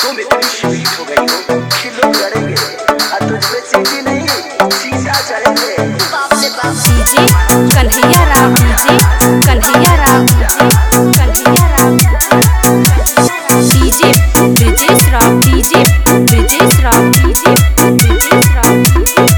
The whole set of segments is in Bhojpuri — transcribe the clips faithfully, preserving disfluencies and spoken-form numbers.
तुम इतनी स्वीट हो गई हो कि लोग लड़ेंगे और तुझ पे चीटी नहीं सीधा चढ़ेंगे। DJ Kanhaiya Rao, DJ Kanhaiya Rao, Kanhaiya Rao, DJ Brijesh Rao, DJ Brijesh Rao, DJ Brijesh Rao.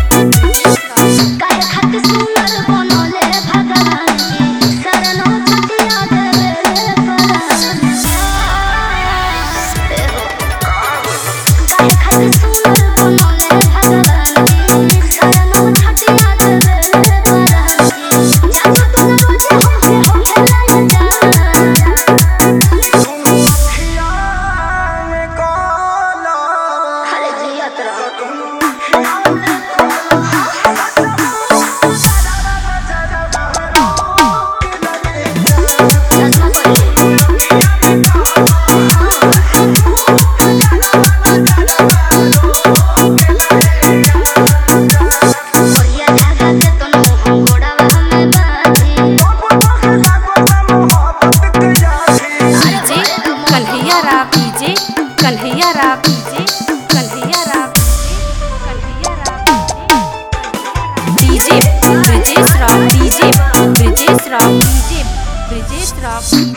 Kanhaiya Rao, DJ Kanhaiya Rao, DJ Kanhaiya Rao, Kanhaiya Rao, DJ Brijesh Rao, DJ Brijesh Rao, DJ Brijesh राव।